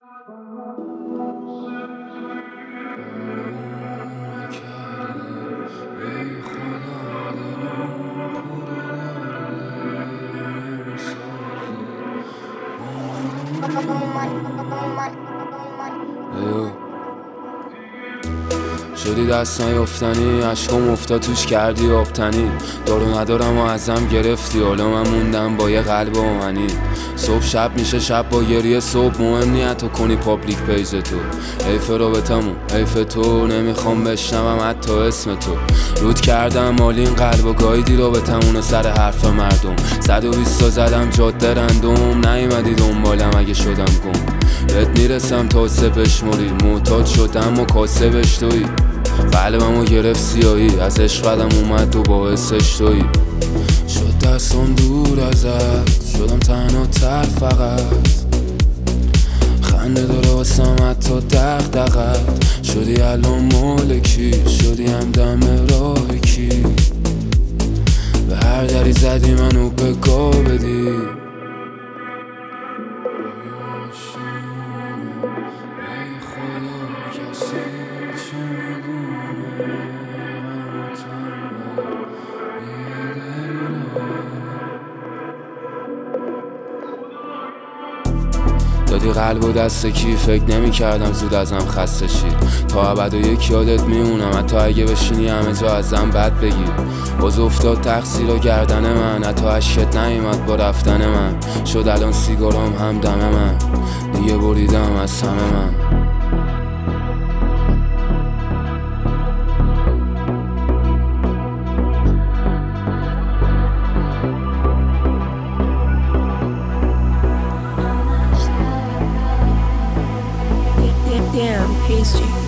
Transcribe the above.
شدی دست نیافتنی، عشقم افتاد توش کردی آبتنی. دارو ندارم و ازم گرفتی، حالا من موندم با یه قلب آهنی. صبح شب میشه شب با گریه صبح، مهم نی حتی کنی پابلیک پیج تو. حیف رابطمون، حیف تو، نمیخوام بشنوم حتی اسم تو. رود کردم مال این قلب و گایدی رابطمون سر حرف مردم. 120 تا زدم جاده رندوم، نیومدی دنبالم اگه شدم گم. بهت میرسم تا سه بشموری، معتاد شدم و کاسبش تویی. قلبمو گرفت سیاهی، از عشق بدم اومد و باعثش تویی. شد دستم دور ازت، شدم تنها تر فقط. خنده داره واسم حتی دغدغت. شدی الان مالکی، شدی همدم راه کی. به هر دری زدی منو بگاه بدی. دادی قلب و دست کی، فکر نمی کردم زود ازم خسته شی. تا ابد و یک یادت میمونم، حتی اگه بشینی همه جا ازم بد بگی. باز افتاد تقصیر و گردن من، حتی عشقت نیومد با رفتن من. شد الان سیگارام هم دم من، دیگه بریدم از همه من. Damn, Pastry.